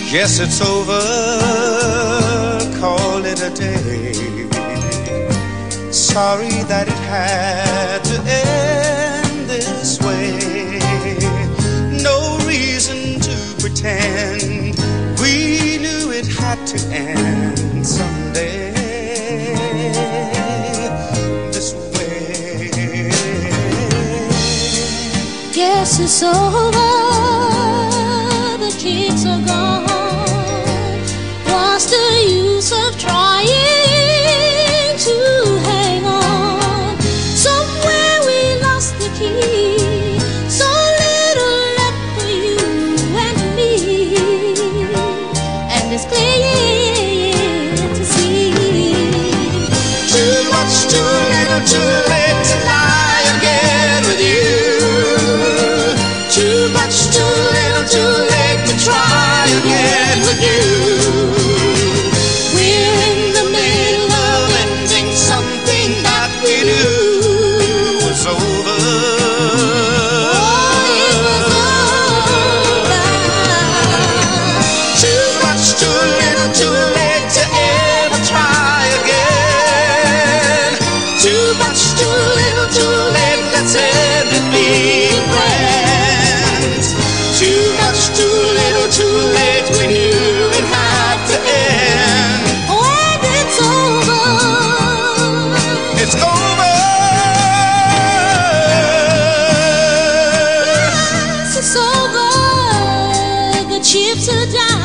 Guess it's over, call it a day. Sorry that it had to end this way. No reason to pretend, we knew it had to end someday. This way. Guess it's over, the kicks are gone. What's the use of trying to hang on? Somewhere we lost the key, so little left for you and me, and it's clear to see. Too much, too little, too late to lie again with you. Too much, too little, too late to try again with you. Too much, too little, too late, let's end it being friends. Too much, too little, too late, we knew it had to end. When it's over, it's over. Yes, it's over, the chips are down.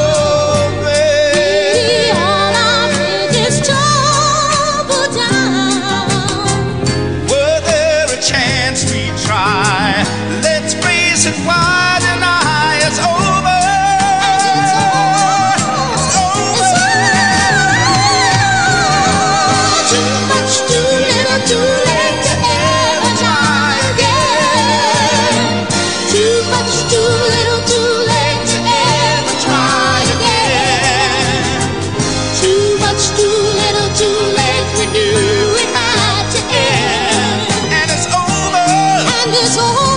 Why deny it's over? It's over. Too much, too little, too late to ever try again. Too much, too little, too late to ever try again. Too much, too little, too late, we knew it had to end. And it's over. And it's over.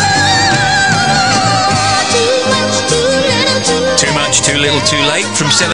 Too little, too late from 7.